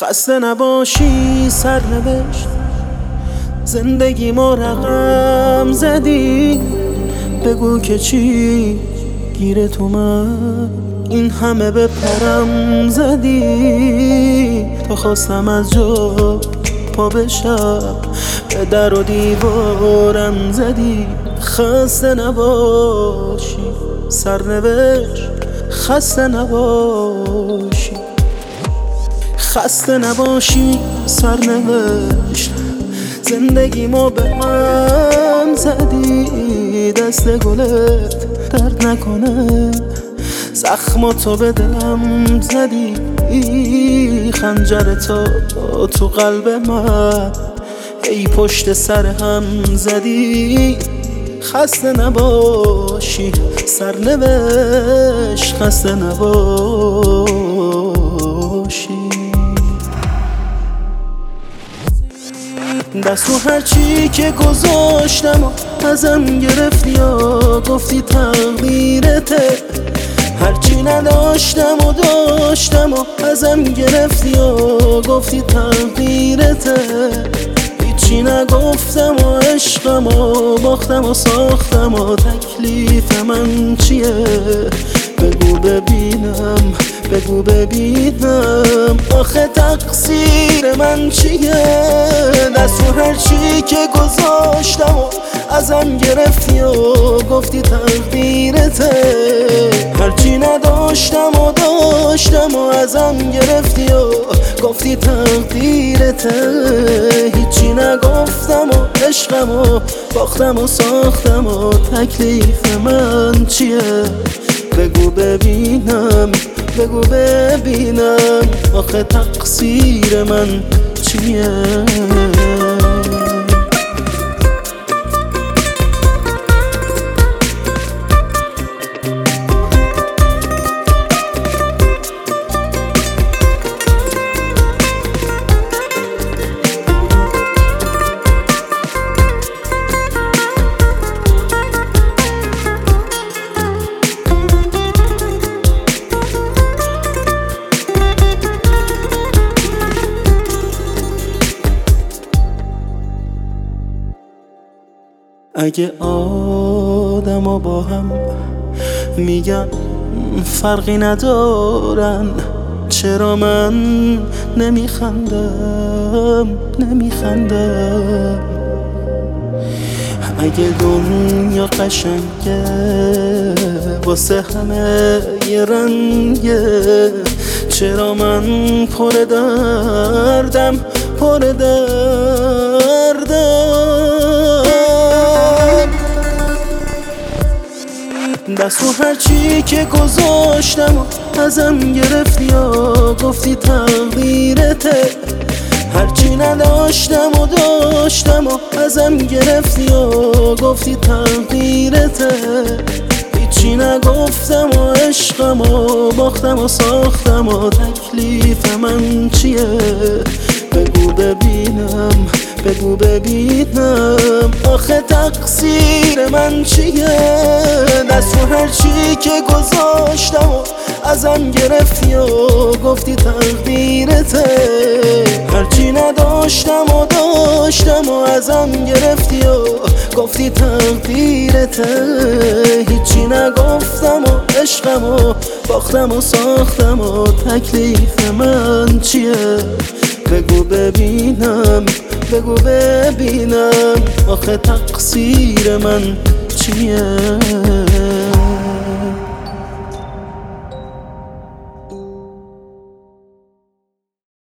خسته نباشی سرنوشت، زندگی ما رقم زدی. بگو که چی گیر تو من این همه به پرم زدی. تا خواستم از جا پا بشم به در و دیوارم زدی. خسته نباشی سرنوشت، خسته نباشی، خسته نباشی سرنوشت، زندگی ما به هم زدی. دست گلت درد نکنه، زخماتو به دلم زدی. خنجر تو قلب من ای پشت سر هم زدی. خسته نباشی سرنوشت، خسته نباشی. دست رو هرچی که گذاشتم و ازم گرفتی یا گفتی تقدیرته. هرچی نداشتم و داشتم و ازم گرفتی یا گفتی تقدیرته. هیچی نگفتم و عشقم و باختم و ساختم و تکلیف من چیه؟ بگو ببینم، بگو ببینم آخه تقصیر من چیه؟ دست رو هرچی که گذاشتم و ازم گرفتی و گفتی تقدیرته. هرچی نداشتم و داشتم و ازم گرفتی و گفتی تقدیرته. هیچی نگفتم و عشقم و باختم و ساختم و تکلیف من چیه؟ بگو ببینم، بگو ببینم آخه تقصیر من چیه؟ اگه آدم با هم میگن فرقی ندارن، چرا من نمیخندم؟ اگه دنیا قشنگه واسه همه یه رنگه، چرا من پر دردم؟ دست رو هرچی که گذاشتم و ازم گرفتی یا گفتی تقدیرته. هرچی نداشتم و داشتم و ازم گرفتی و گفتی تقدیرته. هیچی نگفتم و عشقم و باختم و ساختم و تکلیف من چیه؟ بگو ببینم، بگو ببینم آخه تقصیر من چیه؟ دست رو هرچی که گذاشتم و ازم گرفتی و گفتی تقدیرته. هرچی نداشتم و داشتم و ازم گرفتی و گفتی تقدیرته. هیچی نگفتم و عشقم و باختم و ساختم و تکلیف من چیه؟ بگو ببینم، بگو ببینم آخه تقصیر من چیه؟